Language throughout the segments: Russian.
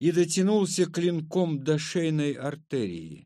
и дотянулся клинком до шейной артерии.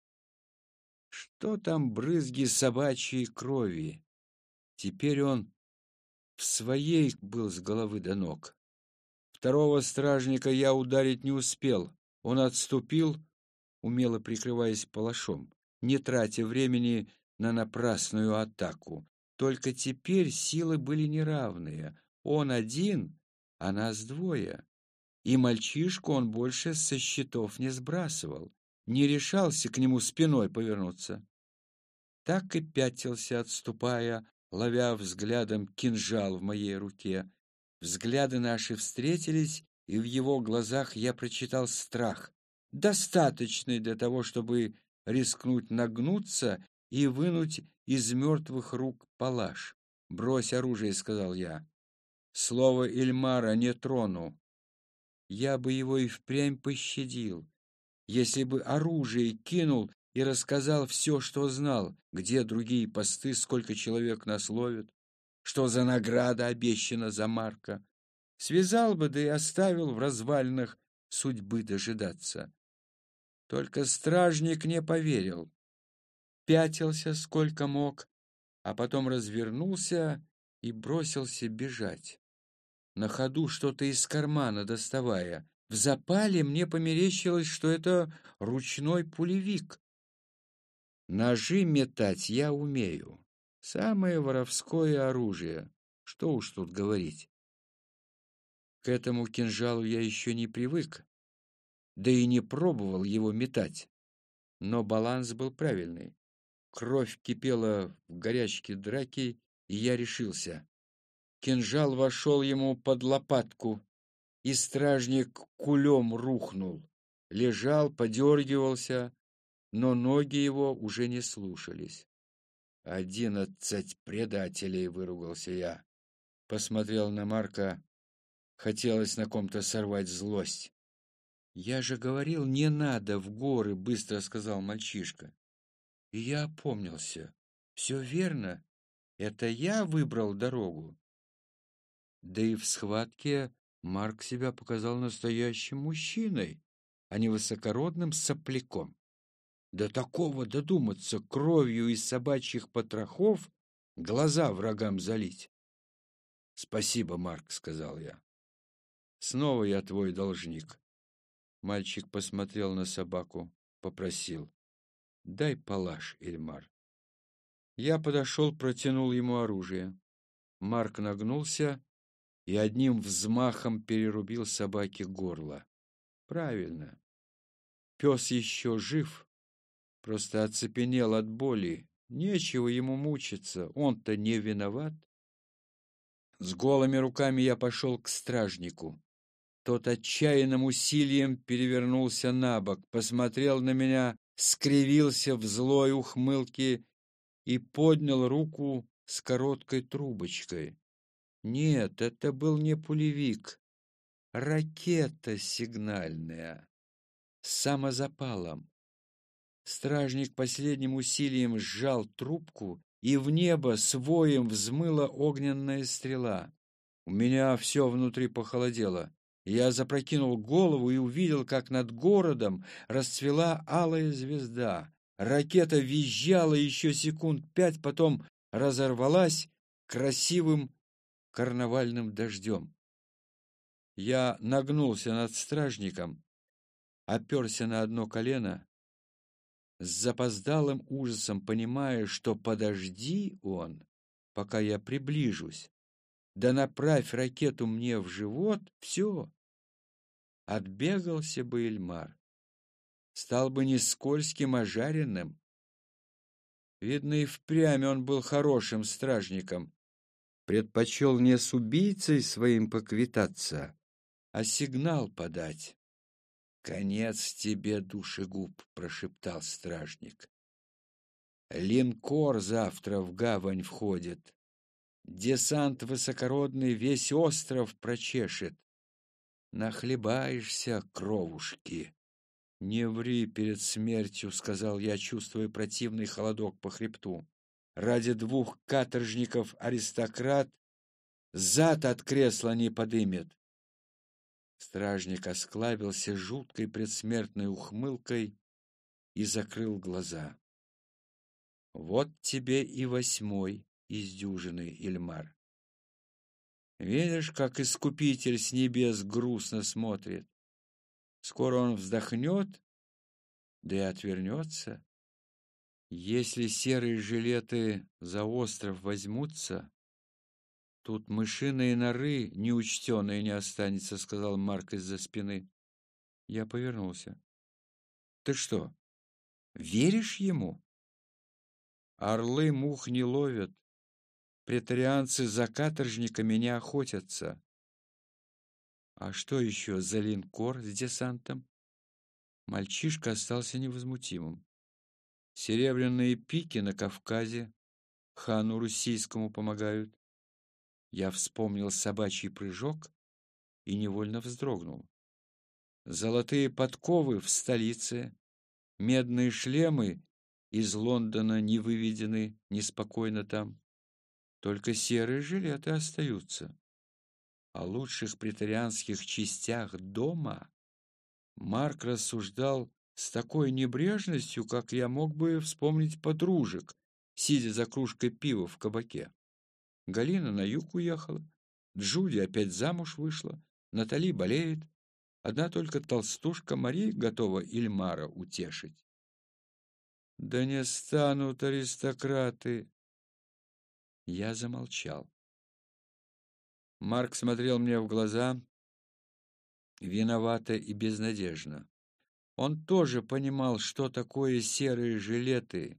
Что там брызги собачьей крови? Теперь он в своей был с головы до ног. Второго стражника я ударить не успел. Он отступил, умело прикрываясь палашом, не тратя времени на напрасную атаку. Только теперь силы были неравные. Он один, а нас двое. И мальчишку он больше со счетов не сбрасывал, не решался к нему спиной повернуться. Так и пятился, отступая, ловя взглядом кинжал в моей руке. Взгляды наши встретились, и в его глазах я прочитал страх, достаточный для того, чтобы рискнуть нагнуться и вынуть из мертвых рук палаш. «Брось оружие», — сказал я. «Слово Ильмара не трону». Я бы его и впрямь пощадил, если бы оружие кинул и рассказал все, что знал, где другие посты, сколько человек нас ловят, что за награда обещана за Марка. Связал бы, да и оставил в развалинах судьбы дожидаться. Только стражник не поверил, пятился сколько мог, а потом развернулся и бросился бежать, на ходу что-то из кармана доставая. В запале мне померещилось, что это ручной пулевик. Ножи метать я умею. Самое воровское оружие. Что уж тут говорить. К этому кинжалу я еще не привык, да и не пробовал его метать. Но баланс был правильный. Кровь кипела в горячке драки, и я решился. Кинжал вошел ему под лопатку, и стражник кулем рухнул. Лежал, подергивался, но ноги его уже не слушались. 11 предателей, выругался я. Посмотрел на Марка. Хотелось на ком-то сорвать злость. «Я же говорил, не надо в горы», — быстро сказал мальчишка. И я опомнился. «Все верно. Это я выбрал дорогу». Да и в схватке Марк себя показал настоящим мужчиной, а не высокородным сопляком. До такого додуматься кровью из собачьих потрохов глаза врагам залить. «Спасибо, Марк», — сказал я. «Снова я твой должник». Мальчик посмотрел на собаку, попросил: «Дай палаш, Ильмар». Я подошел, протянул ему оружие. Марк нагнулся и одним взмахом перерубил собаке горло. Правильно. Пес еще жив, просто оцепенел от боли. Нечего ему мучиться, он-то не виноват. С голыми руками я пошел к стражнику. Тот отчаянным усилием перевернулся на бок, посмотрел на меня, скривился в злой ухмылке и поднял руку с короткой трубочкой. Нет, это был не пулевик, ракета сигнальная с самозапалом. Стражник последним усилием сжал трубку, и в небо с воем взмыла огненная стрела. У меня все внутри похолодело. Я запрокинул голову и увидел, как над городом расцвела алая звезда. Ракета визжала еще секунд 5, потом разорвалась красивым карнавальным дождем. Я нагнулся над стражником, оперся на одно колено, с запоздалым ужасом понимая, что подожди он, пока я приближусь, да направь ракету мне в живот, все. Отбегался бы Ильмар. Стал бы не скользким, а жареным. Видно, и впрямь он был хорошим стражником. Предпочел не с убийцей своим поквитаться, а сигнал подать. «Конец тебе, душегуб», — прошептал стражник. «Линкор завтра в гавань входит. Десант высокородный весь остров прочешет. Нахлебаешься, кровушки». «Не ври перед смертью», — сказал я, чувствуя противный холодок по хребту. «Ради 2 каторжников аристократ зад от кресла не подымет». Стражник осклабился жуткой предсмертной ухмылкой и закрыл глаза. Вот тебе и 8 из дюжины, Ильмар. Видишь, как Искупитель с небес грустно смотрит. Скоро он вздохнет, да и отвернется. Если серые жилеты за остров возьмутся, тут мышиные норы неучтенные не останется, сказал Марк из-за спины. Я повернулся. Ты что, веришь ему? Орлы мух не ловят. Претарианцы за каторжниками не охотятся. А что еще за линкор с десантом? Мальчишка остался невозмутимым. Серебряные пики на Кавказе хану руссийскому помогают. Я вспомнил собачий прыжок и невольно вздрогнул. Золотые подковы в столице, медные шлемы из Лондона не выведены, неспокойно там. Только серые жилеты остаются. О лучших претарианских частях дома Марк рассуждал с такой небрежностью, как я мог бы вспомнить подружек, сидя за кружкой пива в кабаке. Галина на юг уехала, Джуди опять замуж вышла, Натали болеет. Одна только толстушка Мария готова Ильмара утешить. Да не станут аристократы. Я замолчал. Марк смотрел мне в глаза, виновато и безнадежно. Он тоже понимал, что такое серые жилеты.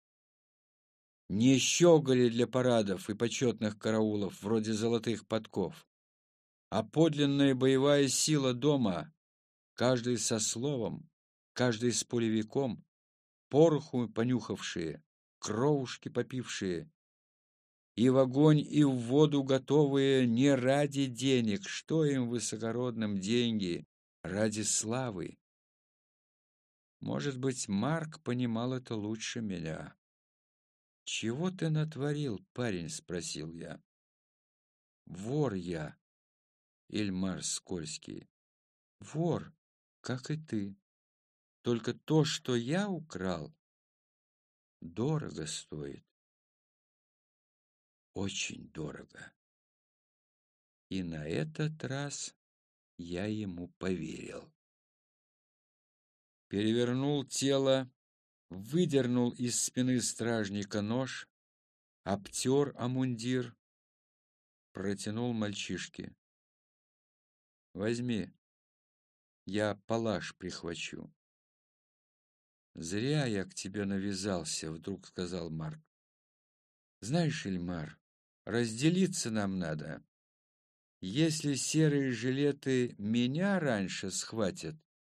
Не щеголи для парадов и почетных караулов, вроде золотых подков, а подлинная боевая сила дома, каждый со словом, каждый с пулевиком, пороху понюхавшие, кровушки попившие, и в огонь, и в воду готовые не ради денег, что им высокородным деньги, ради славы. Может быть, Марк понимал это лучше меня. «Чего ты натворил, парень?» — спросил я. «Вор я, Ильмар Скользкий. Вор, как и ты. Только то, что я украл, дорого стоит. Очень дорого». И на этот раз я ему поверил. Перевернул тело, выдернул из спины стражника нож, обтер о мундир, протянул мальчишке. «Возьми, я палаш прихвачу». «Зря я к тебе навязался», — вдруг сказал Марк. «Знаешь, Ильмар, разделиться нам надо. Если серые жилеты меня раньше схватят,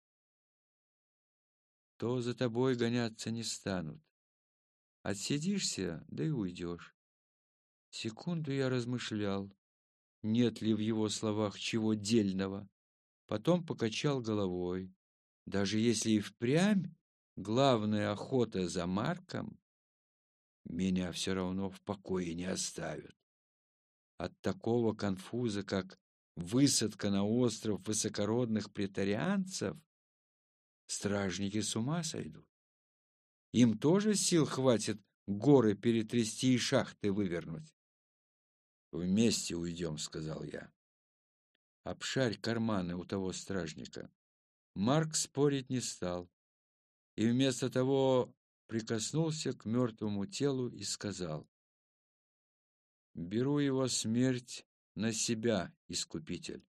то за тобой гоняться не станут. Отсидишься, да и уйдешь». Секунду я размышлял, нет ли в его словах чего дельного. Потом покачал головой. Даже если и впрямь главная охота за Марком, меня все равно в покое не оставят. От такого конфуза, как высадка на остров высокородных претарианцев, стражники с ума сойдут. Им тоже сил хватит горы перетрясти и шахты вывернуть. «Вместе уйдем», — сказал я. «Обшарь карманы у того стражника». Марк спорить не стал, и вместо того прикоснулся к мертвому телу и сказал: «Беру его смерть на себя, Искупитель».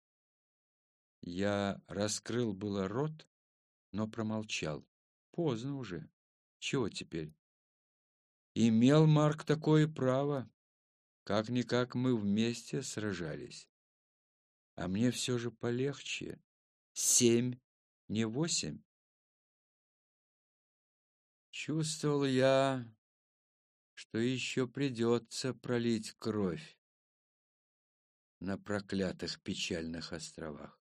Я раскрыл было рот, но промолчал. Поздно уже. Чего теперь? Имел Марк такое право. Как-никак мы вместе сражались. А мне все же полегче. 7, не 8. Чувствовал я, что еще придется пролить кровь на проклятых печальных островах.